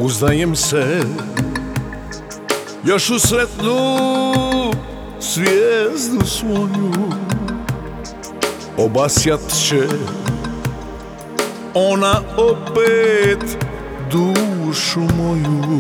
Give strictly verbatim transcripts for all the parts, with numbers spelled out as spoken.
Uznajem se još u sretnu zvijezdu svoju, obasjat će ona opet dušu moju.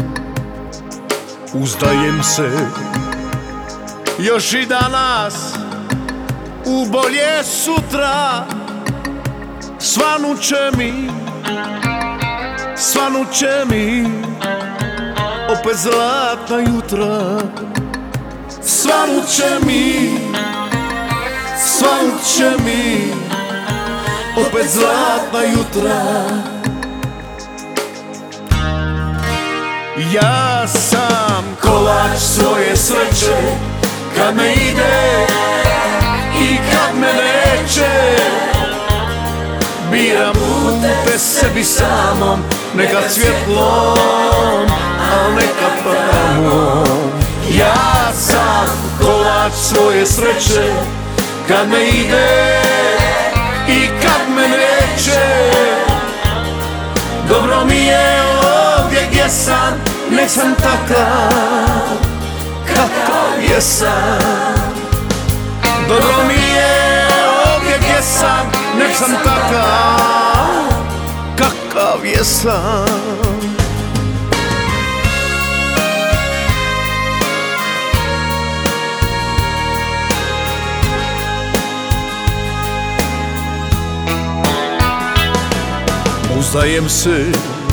Uzdajem se još i danas u bolje sutra, svanut će mi, svanut će mi opet zlatna jutra. Svanut će mi, svanut će mi opet zlatna jutra. Ja sam kolač svoje sreće, kad me ide i kad me neće. Biram pute sebi samom, nekad svjetlom, al nekad tamom. Ja sam kolač svoje sreće, kad me ide i kad me neće. Dobro mi je ovdje gdje sam, nek sam takav kakav jesam. Dobro mi je ovdje gdje sam, nek sam takav kakav jesam. Uzdajem se,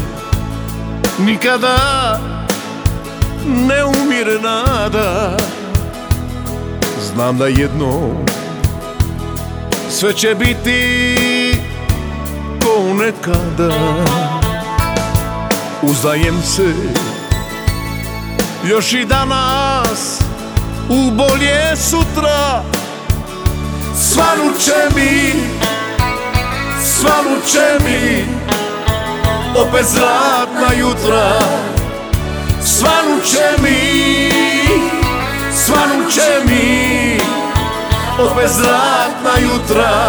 nikada ne umire nada. Znam da jednom sve će biti ko nekada. Uzdajem se još i danas u bolje sutra, svanut će mi, svanut će mi opet zlatna jutra. Svanut će mi, svanut će mi opet zlatna jutra.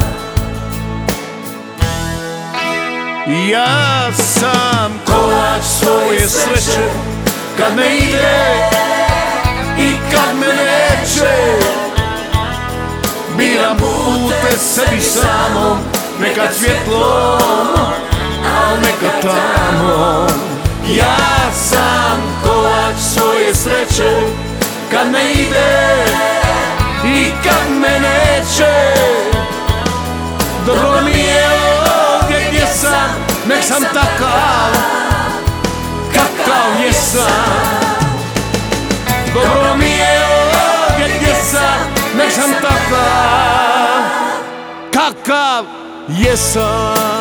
Ja sam kolač svoje sreće, kad me ide i kad me neće. Biram pute sebi samom, nekad svjetlom, al nekad tamom. Ja sam kolač svoje sreće, kad me ide i kad me neće. Dobro mi je ovdje gdje sam, nek sam takav kakav jesam. Dobro mi je ovdje gdje sam, nek sam takav kakav jesam.